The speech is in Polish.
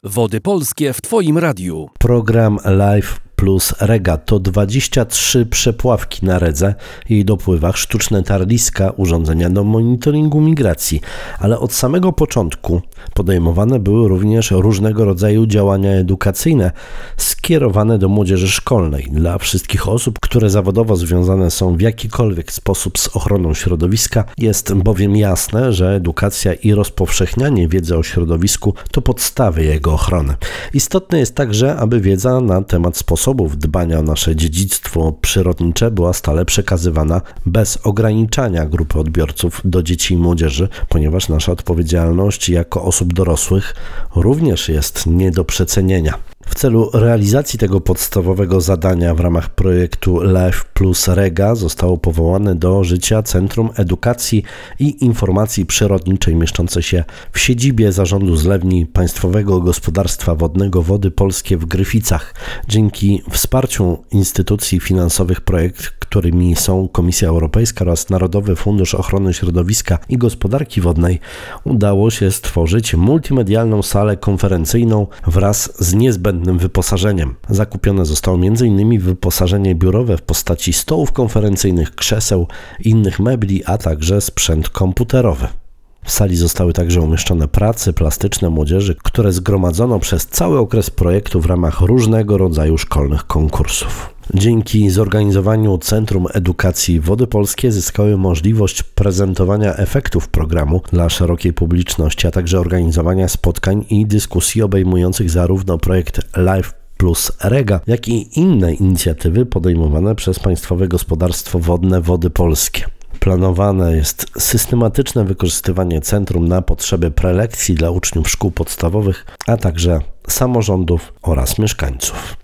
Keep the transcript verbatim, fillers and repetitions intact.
Wody Polskie w Twoim radiu. Program Live plus Rega to dwadzieścia trzy przepławki na Redze, jej dopływach, sztuczne tarliska, urządzenia do monitoringu migracji, ale od samego początku podejmowane były również różnego rodzaju działania edukacyjne skierowane do młodzieży szkolnej, dla wszystkich osób, które zawodowo związane są w jakikolwiek sposób z ochroną środowiska. Jest bowiem jasne, że edukacja i rozpowszechnianie wiedzy o środowisku to podstawy jego ochrony. Istotne jest także, aby wiedza na temat sposobów dbania o nasze dziedzictwo przyrodnicze była stale przekazywana bez ograniczania grupy odbiorców do dzieci i młodzieży, ponieważ nasza odpowiedzialność jako osób dorosłych również jest nie do przecenienia. W celu realizacji tego podstawowego zadania w ramach projektu Live plus Rega zostało powołane do życia Centrum Edukacji i Informacji Przyrodniczej mieszczące się w siedzibie Zarządu Zlewni Państwowego Gospodarstwa Wodnego Wody Polskie w Gryficach. Dzięki wsparciu instytucji finansowych projekt, którymi są Komisja Europejska oraz Narodowy Fundusz Ochrony Środowiska i Gospodarki Wodnej, udało się stworzyć multimedialną salę konferencyjną wraz z niezbędnym wyposażeniem. Zakupione zostało między innymi wyposażenie biurowe w postaci stołów konferencyjnych, krzeseł, innych mebli, a także sprzęt komputerowy. W sali zostały także umieszczone prace plastyczne młodzieży, które zgromadzono przez cały okres projektu w ramach różnego rodzaju szkolnych konkursów. Dzięki zorganizowaniu Centrum Edukacji Wody Polskie zyskały możliwość prezentowania efektów programu dla szerokiej publiczności, a także organizowania spotkań i dyskusji obejmujących zarówno projekt Live plus Rega, jak i inne inicjatywy podejmowane przez Państwowe Gospodarstwo Wodne Wody Polskie. Planowane jest systematyczne wykorzystywanie centrum na potrzeby prelekcji dla uczniów szkół podstawowych, a także samorządów oraz mieszkańców.